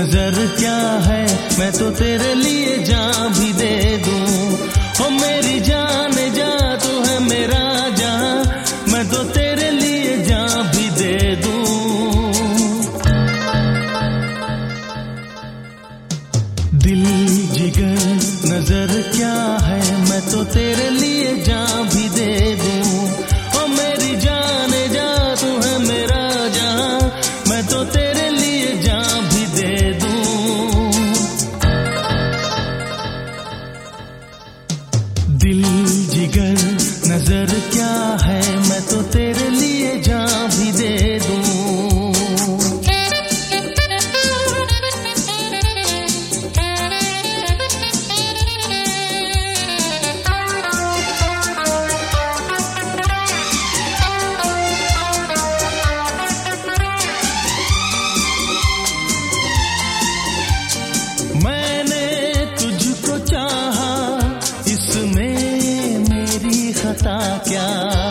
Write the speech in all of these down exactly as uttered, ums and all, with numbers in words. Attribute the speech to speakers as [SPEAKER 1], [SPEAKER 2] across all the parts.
[SPEAKER 1] नजर क्या है, मैं तो तेरे लिए जान भी दे दूं। ओ मेरी जान जा, तू है मेरा जान, मैं तो तेरे लिए जान भी दे दूं। दिल जिगर नजर क्या है, मैं तो तेरे लिए जान भी दे दूं। ओ मेरी जान जा, तू है मेरा जान, मैं तो तेरे लिए जान भी दे दूं। दिल जिगर नजर क्या है, मैं तो तेरे लिए जान भी दे दूं। खता क्या,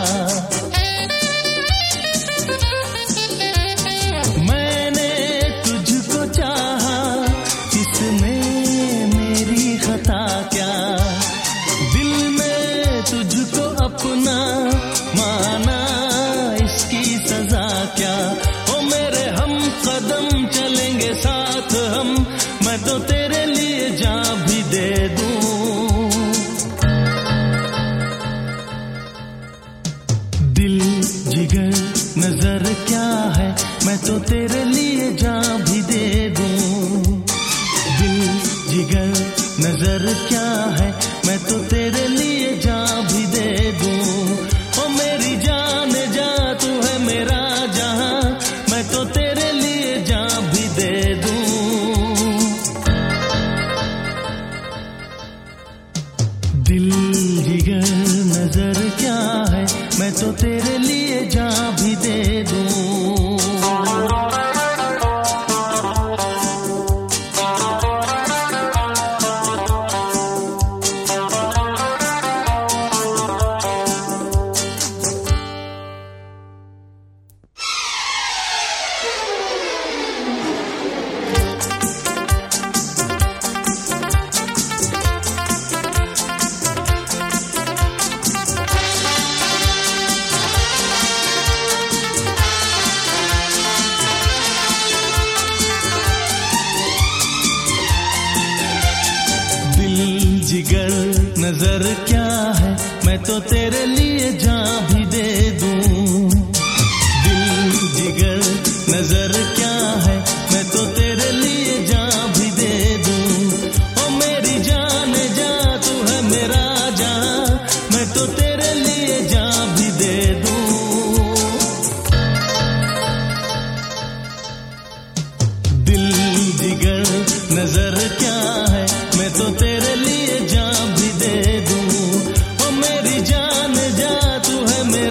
[SPEAKER 1] मैंने तुझको चाहा, इसमें मेरी खता क्या। दिल में तुझको अपना माना, इसकी सजा क्या। ओ मेरे हम कदम चलेंगे साथ हम, मैं तो तेरे लिए जान भी दे दूं। दिल जिगर नजर क्या है, मैं तो तेरे लिए जान भी दे दूं। दिल जिगर नजर क्या है, मैं तो तेरे लिए जान भी दे दूं। ओ मेरी जान जा, तू है मेरा जहां, मैं तो तेरे लिए जान भी दे दूं। दिल जिगर नजर क्या है, मैं तो तेरे लिए जान भी दे दूं। जिगर नजर क्या है, मैं तो तेरे लिए जान भी दे दूं। दिल जिगर नजर क्या है, मैं तो तेरे लिए जान भी दे दूं। ओ मेरी जान जा, तू है मेरा जान, मैं तो तेरे लिए जान भी दे दूं। दिल जिगर नजर क्या है, मैं तो तेरे लिए जान भी दे दूं। ओ मेरी जान जा, तू है मेरा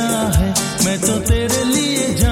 [SPEAKER 1] क्या है, मैं तो तेरे लिए जान